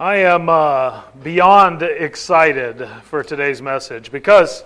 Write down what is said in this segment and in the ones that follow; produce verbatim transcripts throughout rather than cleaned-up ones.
I am uh, beyond excited for today's message because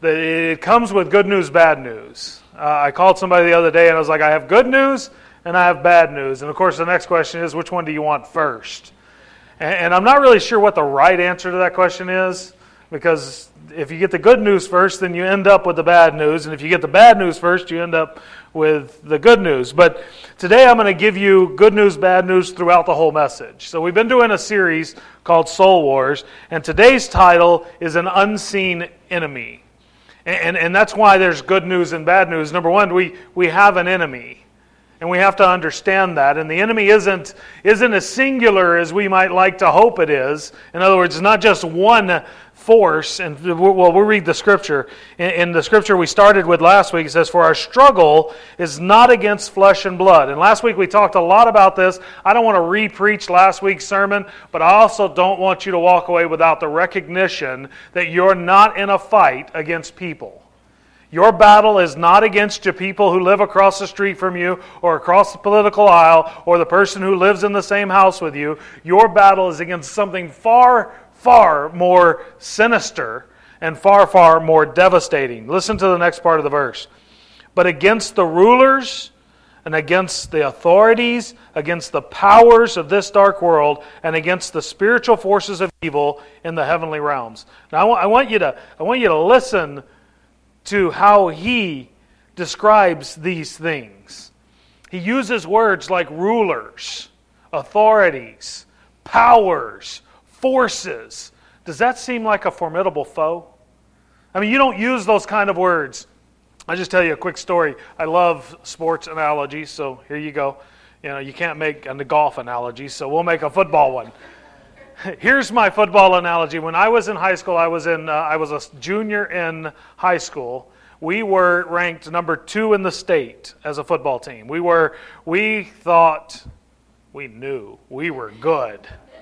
it comes with good news, bad news. Uh, I called somebody the other day and I was like, I have good news and I have bad news. And of course the next question is, which one do you want first? And, and I'm not really sure what the right answer to that question is, because if you get the good news first, then you end up with the bad news. And if you get the bad news first, you end up with the good news. But today I'm going to give you good news, bad news throughout the whole message. So we've been doing a series called Soul Wars, and today's title is An Unseen Enemy. And, and, and that's why there's good news and bad news. Number one, we, we have an enemy. And we have to understand that. And the enemy isn't, isn't as singular as we might like to hope it is. In other words, it's not just one force. And well, we'll read the scripture. In, in the scripture we started with last week, it says, "For our struggle is not against flesh and blood." And last week we talked a lot about this. I don't want to re-preach last week's sermon, but I also don't want you to walk away without the recognition that you're not in a fight against people. Your battle is not against the people who live across the street from you or across the political aisle or the person who lives in the same house with you. Your battle is against something far, far more sinister and far, far more devastating. Listen to the next part of the verse. "But against the rulers and against the authorities, against the powers of this dark world, and against the spiritual forces of evil in the heavenly realms." Now I want you to, I want you to listen to how he describes these things. He uses words like rulers, authorities, powers, forces. Does that seem like a formidable foe? I mean, you don't use those kind of words. I'll just tell you a quick story. I love sports analogies, so here you go. You know, you can't make a golf analogy, so we'll make a football one. Here's my football analogy. When I was in high school, I was in uh, I was a junior in high school. We were ranked number two in the state as a football team. We were we thought we knew we were good,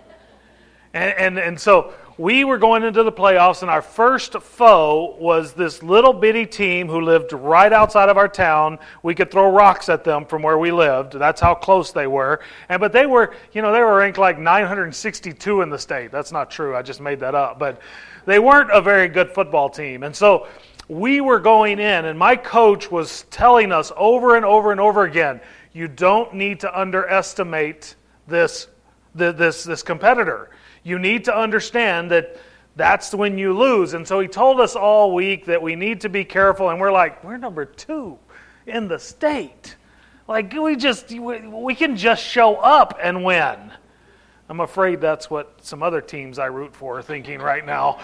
and and and so we were going into the playoffs, and our first foe was this little bitty team who lived right outside of our town. We could throw rocks at them from where we lived. That's how close they were. And but they were, you know, they were ranked like nine hundred sixty-two in the state. That's not true. I just made that up. But they weren't a very good football team. And so we were going in, and my coach was telling us over and over and over again, you don't need to underestimate this this this competitor. You need to understand that that's when you lose. And so he told us all week that we need to be careful. And we're like, we're number two in the state. Like, we just, we can just show up and win. I'm afraid that's what some other teams I root for are thinking right now.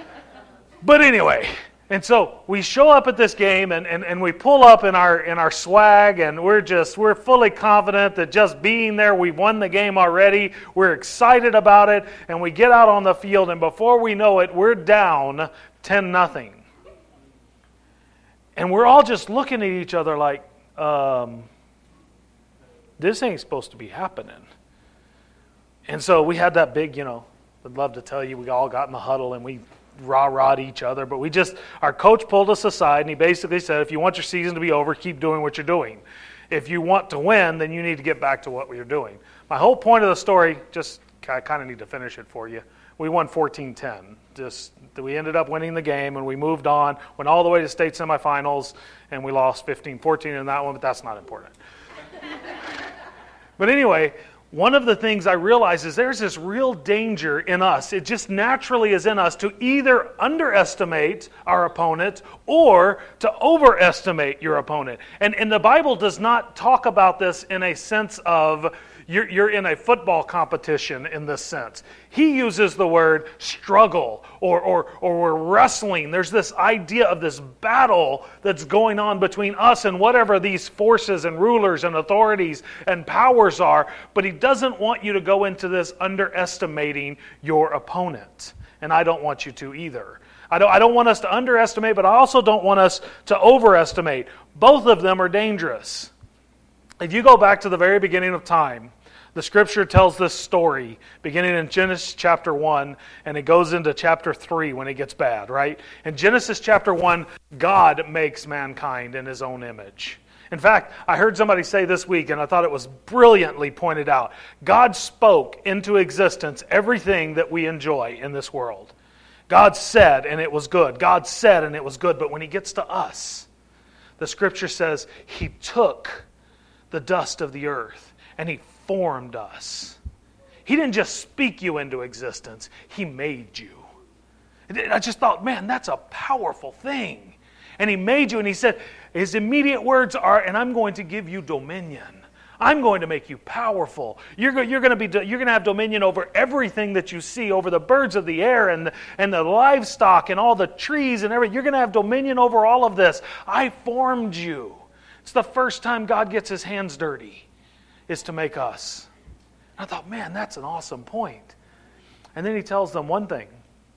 But anyway, and so we show up at this game and, and, and we pull up in our in our swag, and we're just we're fully confident that just being there, we've won the game already. We're excited about it, and we get out on the field, and before we know it, we're down ten nothing. And we're all just looking at each other like, um, this ain't supposed to be happening. And so we had that big, you know, I'd love to tell you, we all got in the huddle and we rah-rah'd each other, but we just, our coach pulled us aside and he basically said, if you want your season to be over, keep doing what you're doing. If you want to win, then you need to get back to what you're doing. My whole point of the story, just, I kind of need to finish it for you. We won fourteen ten. Just, we ended up winning the game and we moved on, went all the way to state semifinals, and we lost fifteen fourteen in that one, but that's not important. But anyway, one of the things I realize is there's this real danger in us. It just naturally is in us to either underestimate our opponent or to overestimate your opponent. And, and the Bible does not talk about this in a sense of you're, you're in a football competition in this sense. He uses the word struggle or, or, or we're wrestling. There's this idea of this battle that's going on between us and whatever these forces and rulers and authorities and powers are. But he doesn't want you to go into this underestimating your opponent. And I don't want you to either. I don't, I don't want us to underestimate, but I also don't want us to overestimate. Both of them are dangerous. If you go back to the very beginning of time, the Scripture tells this story beginning in Genesis chapter one, and it goes into chapter three when it gets bad, right? In Genesis chapter one, God makes mankind in His own image. In fact, I heard somebody say this week, and I thought it was brilliantly pointed out. God spoke into existence everything that we enjoy in this world. God said, and it was good. God said, and it was good. But when He gets to us, the Scripture says He took the dust of the earth and He formed us. He didn't just speak you into existence. He made you. I just thought, man, that's a powerful thing. And He made you, and He said, His immediate words are, and I'm going to give you dominion. I'm going to make you powerful. You're, go, you're going to be, you're going to have dominion over everything that you see, over the birds of the air and the, and the livestock and all the trees and everything. You're going to have dominion over all of this. I formed you. It's the first time God gets His hands dirty, is to make us. I thought, man, that's an awesome point. And then He tells them one thing.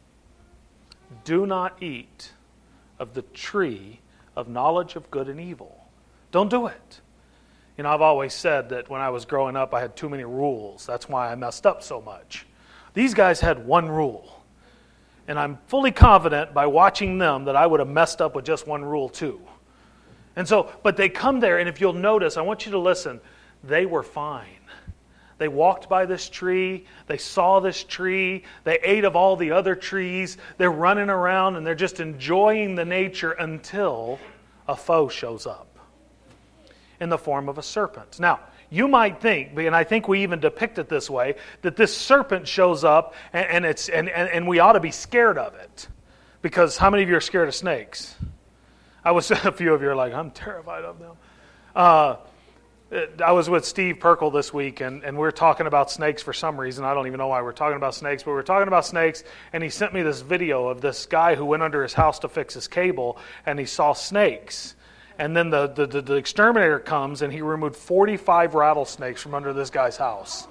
Do not eat of the tree of knowledge of good and evil. Don't do it. You know, I've always said that when I was growing up, I had too many rules. That's why I messed up so much. These guys had one rule. And I'm fully confident by watching them that I would have messed up with just one rule too. And so, but they come there, and if you'll notice, I want you to listen, they were fine. They walked by this tree, they saw this tree, they ate of all the other trees, they're running around and they're just enjoying the nature until a foe shows up in the form of a serpent. Now, you might think, and I think we even depict it this way, that this serpent shows up and, and, it's, and, and, and we ought to be scared of it. Because how many of you are scared of snakes? I was, a few of you are like, I'm terrified of them. Uh, I was with Steve Perkle this week, and, and we were talking about snakes for some reason. I don't even know why we're talking about snakes, but we were talking about snakes, and he sent me this video of this guy who went under his house to fix his cable, and he saw snakes. And then the, the, the, the exterminator comes, and he removed forty-five rattlesnakes from under this guy's house.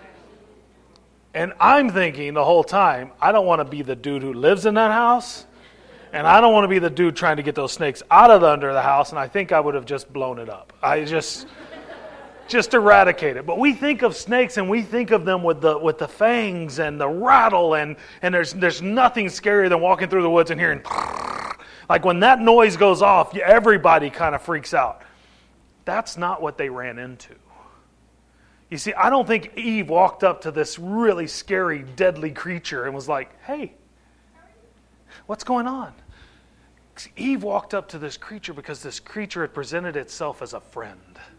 And I'm thinking the whole time, I don't want to be the dude who lives in that house, and I don't want to be the dude trying to get those snakes out of the, under the house, and I think I would have just blown it up. I just... Just eradicate it. But we think of snakes and we think of them with the with the fangs and the rattle, and, and there's there's nothing scarier than walking through the woods and hearing like when that noise goes off, everybody kind of freaks out. That's not what they ran into. You see, I don't think Eve walked up to this really scary, deadly creature and was like, hey, what's going on? Eve walked up to this creature because this creature had presented itself as a friend,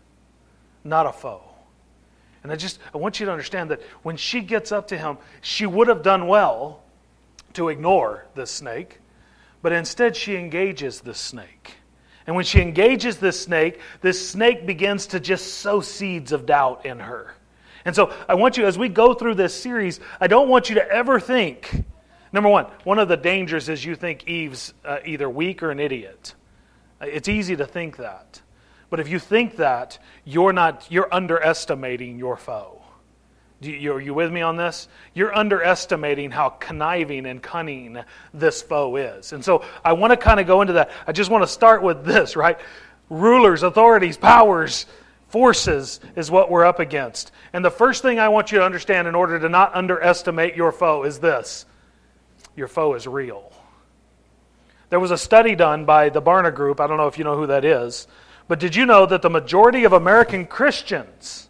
not a foe. And I just, I want you to understand that when she gets up to him, she would have done well to ignore this snake, but instead she engages this snake. And when she engages this snake, this snake begins to just sow seeds of doubt in her. And so I want you, as we go through this series, I don't want you to ever think, number one, one of the dangers is you think Eve's uh, either weak or an idiot. It's easy to think that. But if you think that, you're not, you're underestimating your foe. Do you, are you with me on this? You're underestimating how conniving and cunning this foe is. And so I want to kind of go into that. I just want to start with this, right? Rulers, authorities, powers, forces is what we're up against. And the first thing I want you to understand in order to not underestimate your foe is this. Your foe is real. There was a study done by the Barna Group. I don't know if you know who that is. But did you know that the majority of American Christians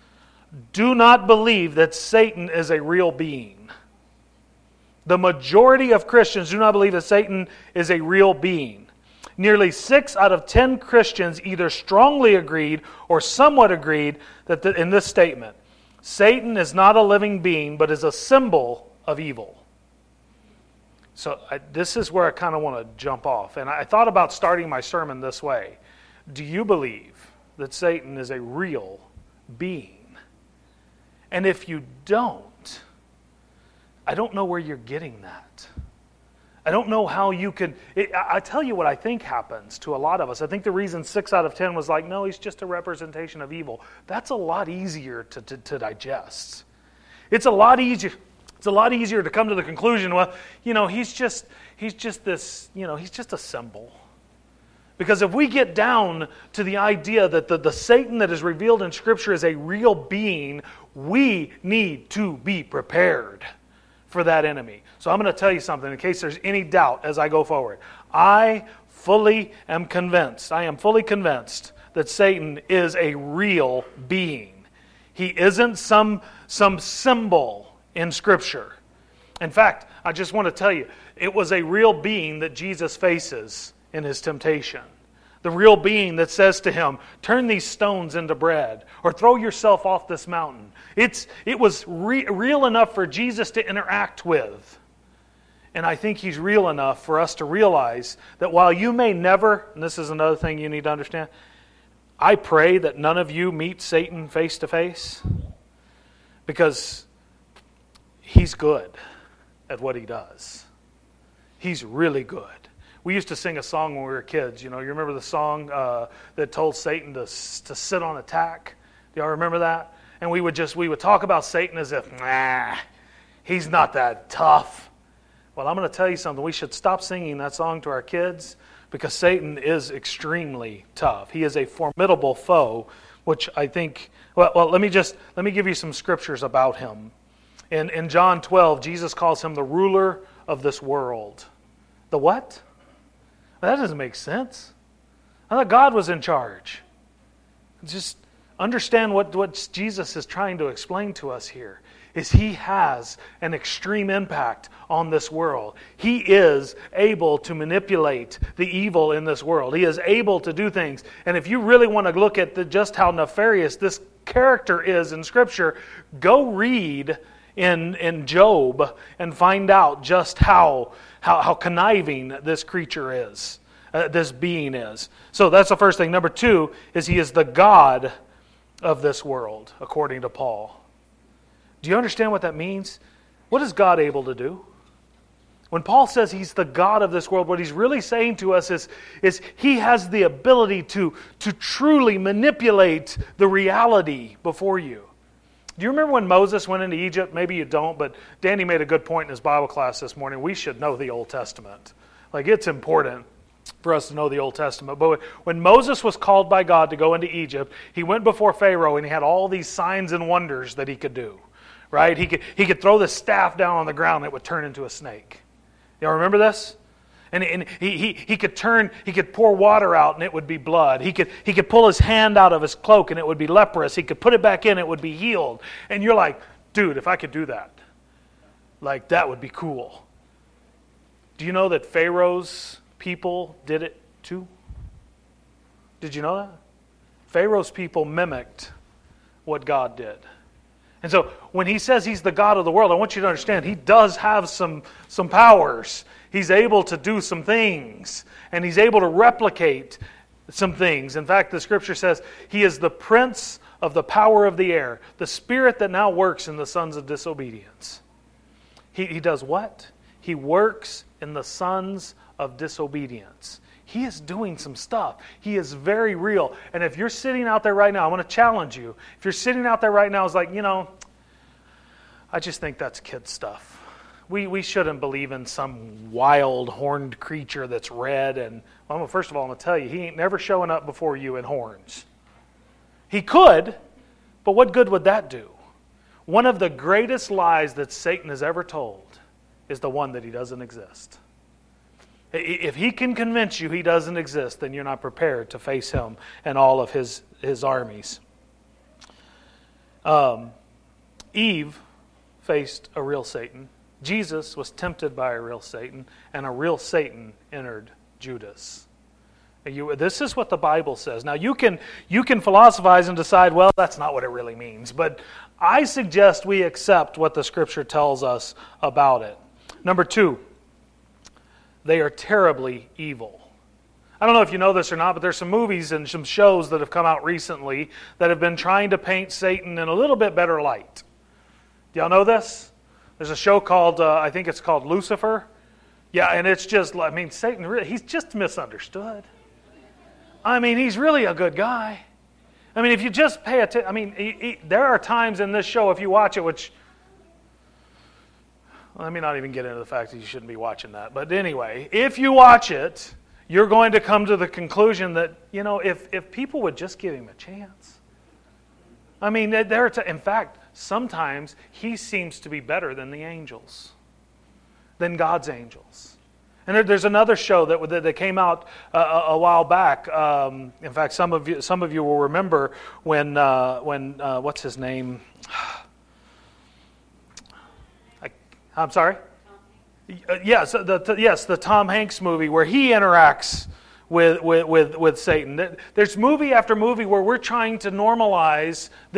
do not believe that Satan is a real being? The majority of Christians do not believe that Satan is a real being. Nearly six out of ten Christians either strongly agreed or somewhat agreed that the, in this statement, Satan is not a living being, but is a symbol of evil. So I, this is where I kind of want to jump off. And I thought about starting my sermon this way. Do you believe that Satan is a real being? And if you don't, I don't know where you're getting that. I don't know how you can... It, I tell you what I think happens to a lot of us. I think the reason six out of ten was like, no, he's just a representation of evil. That's a lot easier to, to, to digest. It's a lot easier... It's a lot easier to come to the conclusion, well, you know, he's just he's just this, you know, he's just a symbol. Because if we get down to the idea that the, the Satan that is revealed in Scripture is a real being, we need to be prepared for that enemy. So I'm going to tell you something in case there's any doubt as I go forward. I fully am convinced, I am fully convinced that Satan is a real being. He isn't some, some symbol in Scripture. In fact, I just want to tell you, it was a real being that Jesus faces in his temptation. The real being that says to him, turn these stones into bread, or throw yourself off this mountain. It's, it was re- real enough for Jesus to interact with. And I think he's real enough for us to realize that while you may never, and this is another thing you need to understand, I pray that none of you meet Satan face to face, because he's good at what he does. He's really good. We used to sing a song when we were kids. You know, you remember the song uh, that told Satan to to sit on attack? Do y'all remember that? And we would just we would talk about Satan as if, nah, he's not that tough. Well, I'm going to tell you something. We should stop singing that song to our kids, because Satan is extremely tough. He is a formidable foe, which I think. Well, well let me just let me give you some scriptures about him. In in John twelve, Jesus calls him the ruler of this world. The what? That doesn't make sense. I thought God was in charge. Just understand what, what Jesus is trying to explain to us here. Is he has an extreme impact on this world. He is able to manipulate the evil in this world. He is able to do things. And if you really want to look at the, just how nefarious this character is in Scripture, go read in, in Job and find out just how How, how conniving this creature is, uh, this being is. So that's the first thing. Number two is he is the God of this world, according to Paul. Do you understand what that means? What is God able to do? When Paul says he's the God of this world, what he's really saying to us is, is he has the ability to, to truly manipulate the reality before you. Do you remember when Moses went into Egypt? Maybe you don't, but Danny made a good point in his Bible class this morning. We should know the Old Testament. Like, it's important for us to know the Old Testament. But when Moses was called by God to go into Egypt, he went before Pharaoh and he had all these signs and wonders that he could do. Right? He could, he could throw the staff down on the ground and it would turn into a snake. Y'all remember this? And, and he, he, he could turn, he could pour water out and it would be blood. He could, he could pull his hand out of his cloak and it would be leprous. He could put it back in, it would be healed. And you're like, dude, if I could do that, like that would be cool. Do you know that Pharaoh's people did it too? Did you know that? Pharaoh's people mimicked what God did. And so when he says he's the God of the world, I want you to understand he does have some, some powers. He's able to do some things, and he's able to replicate some things. In fact, the Scripture says he is the prince of the power of the air, the spirit that now works in the sons of disobedience. He, he does what? He works in the sons of disobedience. He is doing some stuff. He is very real. And if you're sitting out there right now, I want to challenge you. If you're sitting out there right now, it's like, you know, I just think that's kid stuff. We we shouldn't believe in some wild horned creature that's red. And well, first of all, I'm going to tell you, he ain't never showing up before you in horns. He could, but what good would that do? One of the greatest lies that Satan has ever told is the one that he doesn't exist. If he can convince you he doesn't exist, then you're not prepared to face him and all of his, his armies. Um, Eve faced a real Satan. Jesus was tempted by a real Satan, and a real Satan entered Judas. You, this is what the Bible says. Now, you can you can philosophize and decide, well, that's not what it really means. But I suggest we accept what the Scripture tells us about it. Number two, they are terribly evil. I don't know if you know this or not, but there's some movies and some shows that have come out recently that have been trying to paint Satan in a little bit better light. Do y'all know this? There's a show called, uh, I think it's called Lucifer. Yeah, and it's just, I mean, Satan, really, he's just misunderstood. I mean, he's really a good guy. I mean, if you just pay attention, I mean, he, he, there are times in this show, if you watch it, which, well, let me not even get into the fact that you shouldn't be watching that. But anyway, if you watch it, you're going to come to the conclusion that, you know, if, if people would just give him a chance. I mean, there are t- in fact, sometimes he seems to be better than the angels, than God's angels. And there, there's another show that that, that came out uh, a, a while back. Um, in fact, some of you some of you will remember when uh, when uh, what's his name? I, I'm sorry. Uh, yes, the, the yes the Tom Hanks movie where he interacts with with with, with Satan. There's movie after movie where we're trying to normalize the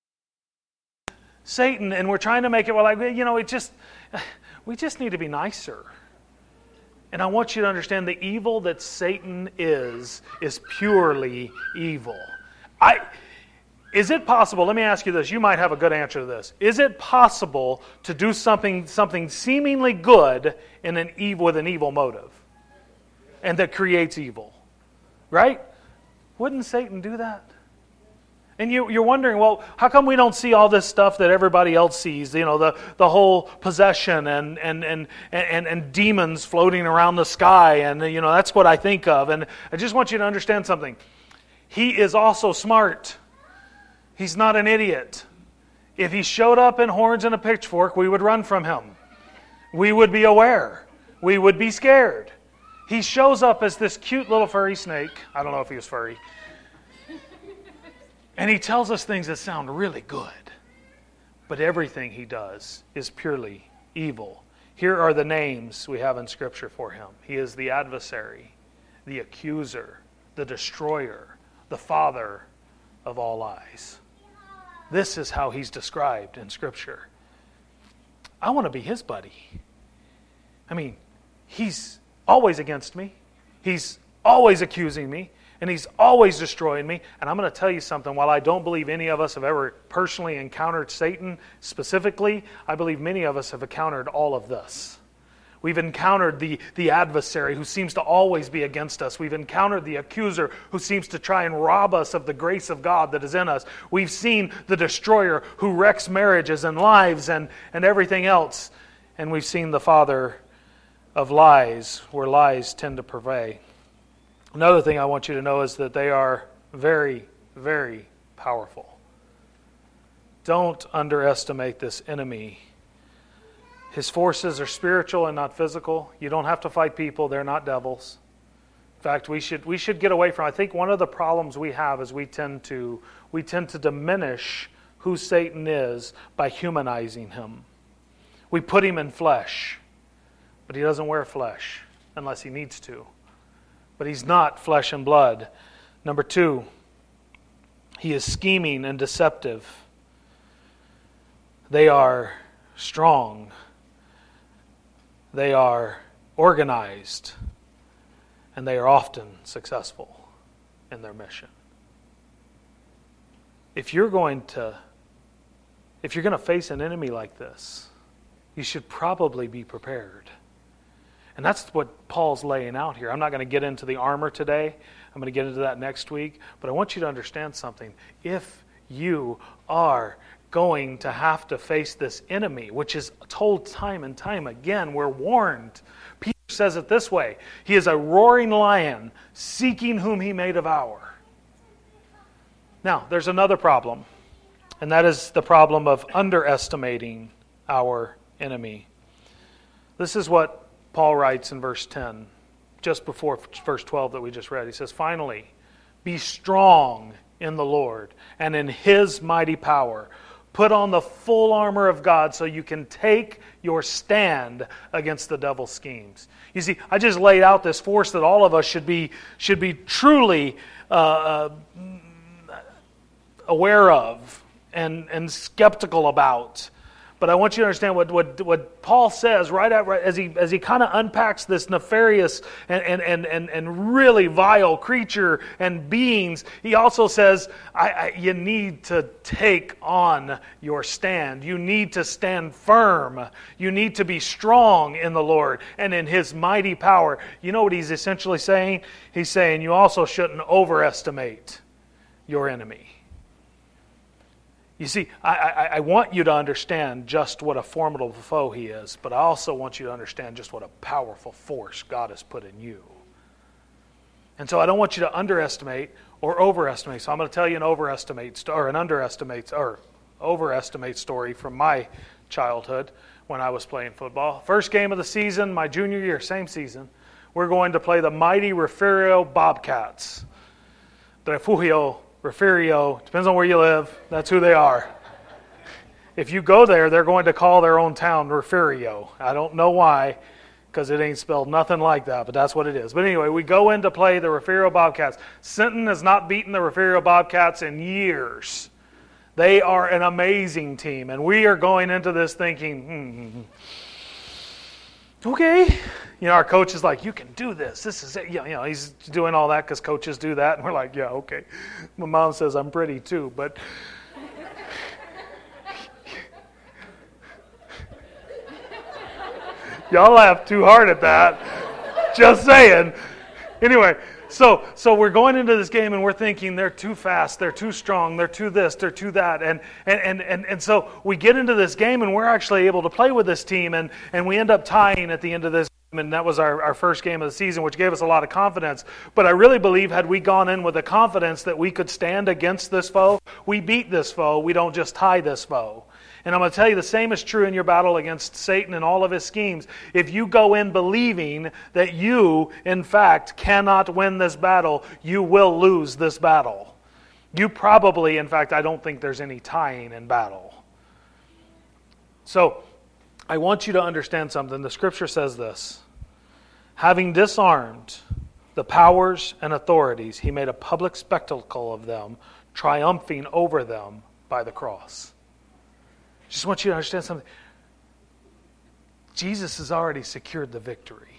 Satan, and we're trying to make it well, like, you know, it just we just need to be nicer. And I want you to understand the evil that Satan is, is purely evil. I, is it possible, let me ask you this, you might have a good answer to this. Is it possible to do something something seemingly good in an evil, with an evil motive? And that creates evil? Right? Wouldn't Satan do that? And you, you're wondering, well, how come we don't see all this stuff that everybody else sees? You know, the, the whole possession and, and, and, and, and demons floating around the sky. And, you know, that's what I think of. And I just want you to understand something. He is also smart. He's not an idiot. If he showed up in horns and a pitchfork, we would run from him. We would be aware. We would be scared. He shows up as this cute little furry snake. I don't know if he was furry. And he tells us things that sound really good. But everything he does is purely evil. Here are the names we have in Scripture for him. He is the adversary, the accuser, the destroyer, the father of all lies. This is how he's described in Scripture. I want to be his buddy. I mean, he's always against me. He's always accusing me. And he's always destroying me. And I'm going to tell you something. While I don't believe any of us have ever personally encountered Satan specifically, I believe many of us have encountered all of this. We've encountered the, the adversary who seems to always be against us. We've encountered the accuser who seems to try and rob us of the grace of God that is in us. We've seen the destroyer who wrecks marriages and lives and, and everything else. And we've seen the father of lies, where lies tend to prevail. Another thing I want you to know is that they are very, very powerful. Don't underestimate this enemy. His forces are spiritual and not physical. You don't have to fight people. They're not devils. In fact, we should we should get away from, I think one of the problems we have is we tend to we tend to diminish who Satan is by humanizing him. We put him in flesh, but he doesn't wear flesh unless he needs to. But he's not flesh and blood. Number two, he is scheming and deceptive. They are strong. They are organized. And they are often successful in their mission. If you're going to, if you're going to face an enemy like this, you should probably be prepared. And that's what Paul's laying out here. I'm not going to get into the armor today. I'm going to get into that next week. But I want you to understand something. If you are going to have to face this enemy, which is told time and time again, we're warned. Peter says it this way. He is a roaring lion seeking whom he may devour. Now, there's another problem. And that is the problem of underestimating our enemy. This is what Paul writes in verse ten, just before verse twelve that we just read. He says, finally, be strong in the Lord and in His mighty power. Put on the full armor of God so you can take your stand against the devil's schemes. You see, I just laid out this force that all of us should be, should be truly uh, aware of and, and skeptical about. But I want you to understand what, what, what Paul says right, at, right as he as he kind of unpacks this nefarious and, and, and, and, and really vile creature and beings. He also says, I, I, you need to take on your stand. You need to stand firm. You need to be strong in the Lord and in His mighty power. You know what he's essentially saying? He's saying you also shouldn't overestimate your enemy. You see, I, I, I want you to understand just what a formidable foe he is, but I also want you to understand just what a powerful force God has put in you. And so I don't want you to underestimate or overestimate. So I'm going to tell you an overestimate or an underestimate or overestimate story from my childhood. when I was playing football. First game of the season, my junior year, same season. We're going to play the mighty Refugio Bobcats. The Refugio, Refugio, depends on where you live. That's who they are. If you go there, they're going to call their own town Refugio. I don't know why, because it ain't spelled nothing like that, but that's what it is. But anyway, we go in to play the Refugio Bobcats. Sinton has not beaten the Refugio Bobcats in years. They are an amazing team, and we are going into this thinking, hmm, okay. You know, our coach is like, you can do this. This is it. You know, he's doing all that because coaches do that, and we're like, yeah, okay. My mom says I'm pretty too, but... Y'all laugh too hard at that. Just saying. Anyway, so so we're going into this game and we're thinking they're too fast, they're too strong, they're too this, they're too that. And and, and, and, and so we get into this game and we're actually able to play with this team and, and we end up tying at the end of this game. And that was our, our first game of the season, which gave us a lot of confidence. But I really believe had we gone in with the confidence that we could stand against this foe, we beat this foe, we don't just tie this foe. And I'm going to tell you the same is true in your battle against Satan and all of his schemes. If you go in believing that you, in fact, cannot win this battle, you will lose this battle. You probably, in fact, I don't think there's any tying in battle. So, I want you to understand something. The Scripture says this. Having disarmed the powers and authorities, he made a public spectacle of them, triumphing over them by the cross. Just want you to understand something. Jesus has already secured the victory.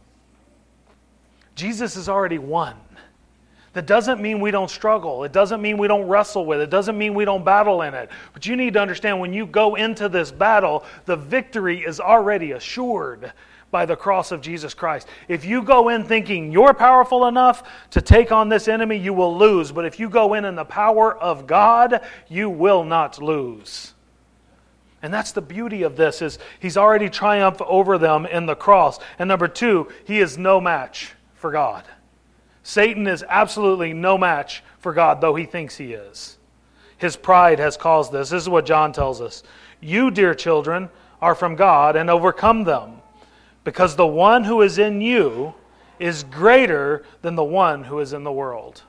Jesus has already won. That doesn't mean we don't struggle. It doesn't mean we don't wrestle with it. It doesn't mean we don't battle in it. But you need to understand when you go into this battle, the victory is already assured by the cross of Jesus Christ. If you go in thinking you're powerful enough to take on this enemy, you will lose. But if you go in in the power of God, you will not lose. And that's the beauty of this, is he's already triumphed over them in the cross. And number two, he is no match for God. Satan is absolutely no match for God, though he thinks he is. His pride has caused this. This is what John tells us. You, dear children, are from God and overcome them, because the one who is in you is greater than the one who is in the world.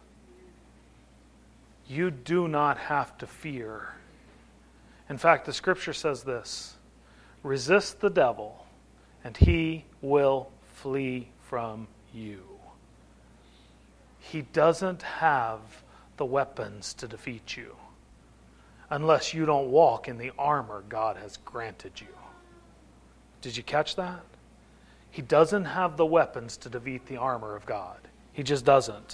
You do not have to fear. In fact, the Scripture says this, resist the devil, and he will flee from you. He doesn't have the weapons to defeat you unless you don't walk in the armor God has granted you. Did you catch that? He doesn't have the weapons to defeat the armor of God. He just doesn't.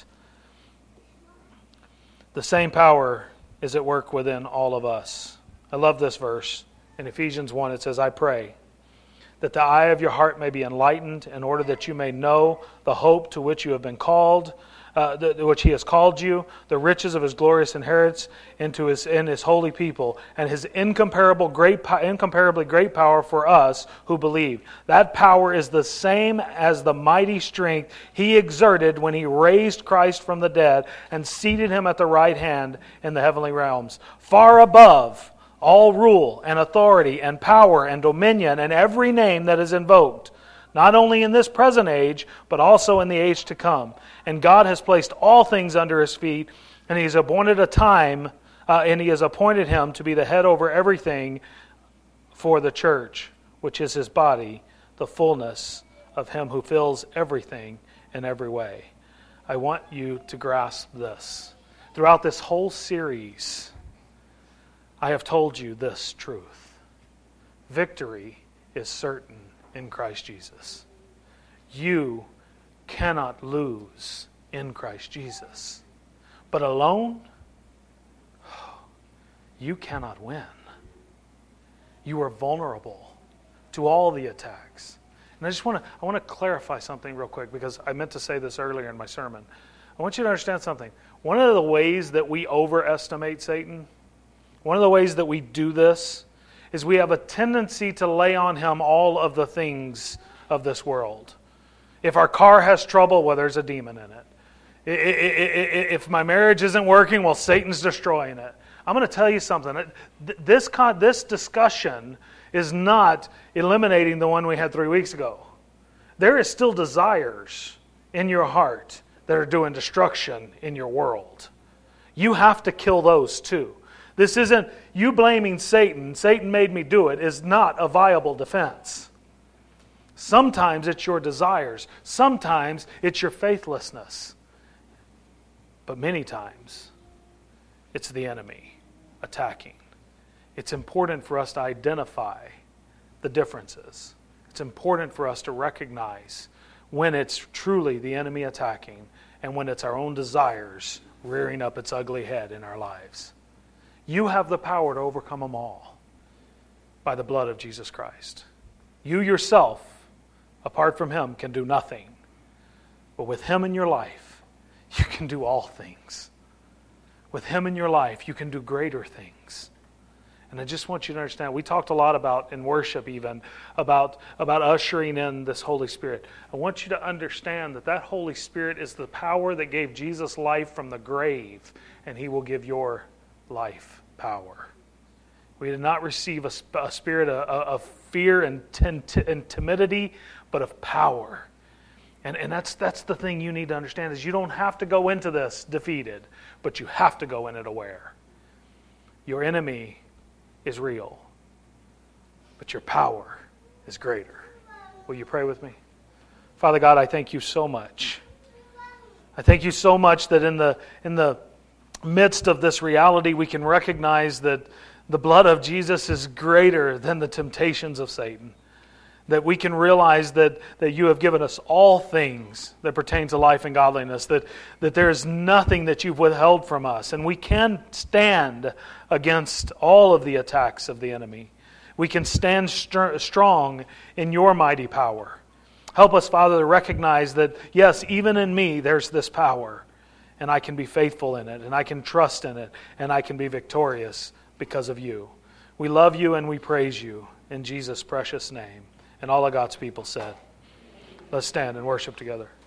The same power is at work within all of us. I love this verse. In Ephesians one, it says, I pray that the eye of your heart may be enlightened, in order that you may know the hope to which you have been called, uh, the, which he has called you, the riches of his glorious inheritance into his in his holy people, and his incomparable great, incomparably great power for us who believe. That power is the same as the mighty strength he exerted when he raised Christ from the dead and seated him at the right hand in the heavenly realms, far above all rule and authority and power and dominion and every name that is invoked, not only in this present age, but also in the age to come. And God has placed all things under his feet, and he has appointed a time, uh, and he has appointed him to be the head over everything for the church, which is his body, the fullness of him who fills everything in every way. I want you to grasp this. Throughout this whole series, I have told you this truth. Victory is certain in Christ Jesus. You cannot lose in Christ Jesus. But alone, you cannot win. You are vulnerable to all the attacks. And I just want to I want to clarify something real quick, because I meant to say this earlier in my sermon. I want you to understand something. One of the ways that we overestimate Satan, one of the ways that we do this, is we have a tendency to lay on him all of the things of this world. If our car has trouble, well, there's a demon in it. If my marriage isn't working, well, Satan's destroying it. I'm going to tell you something. This, this discussion is not eliminating the one we had three weeks ago. There is still desires in your heart that are doing destruction in your world. You have to kill those too. This isn't you blaming Satan, Satan made me do it, is not a viable defense. Sometimes it's your desires. Sometimes it's your faithlessness. But many times it's the enemy attacking. It's important for us to identify the differences. It's important for us to recognize when it's truly the enemy attacking and when it's our own desires rearing up its ugly head in our lives. You have the power to overcome them all by the blood of Jesus Christ. You yourself, apart from Him, can do nothing. But with Him in your life, you can do all things. With Him in your life, you can do greater things. And I just want you to understand, we talked a lot about, in worship even, about, about ushering in this Holy Spirit. I want you to understand that that Holy Spirit is the power that gave Jesus life from the grave, and He will give your life power. We did not receive a, a spirit of, of fear and, and timidity, but of power. And, and that's, that's the thing you need to understand, is you don't have to go into this defeated, but you have to go in it aware. Your enemy is real, but your power is greater. Will you pray with me? Father God, I thank you so much. I thank you so much that in the in the midst of this reality, we can recognize that the blood of Jesus is greater than the temptations of Satan. That we can realize that, that you have given us all things that pertain to life and godliness, that, that there is nothing that you've withheld from us, and we can stand against all of the attacks of the enemy. We can stand st- strong in your mighty power. Help us, Father, to recognize that, yes, even in me there's this power, and I can be faithful in it, and I can trust in it, and I can be victorious because of you. We love you and we praise you in Jesus' precious name. And all of God's people said, let's stand and worship together.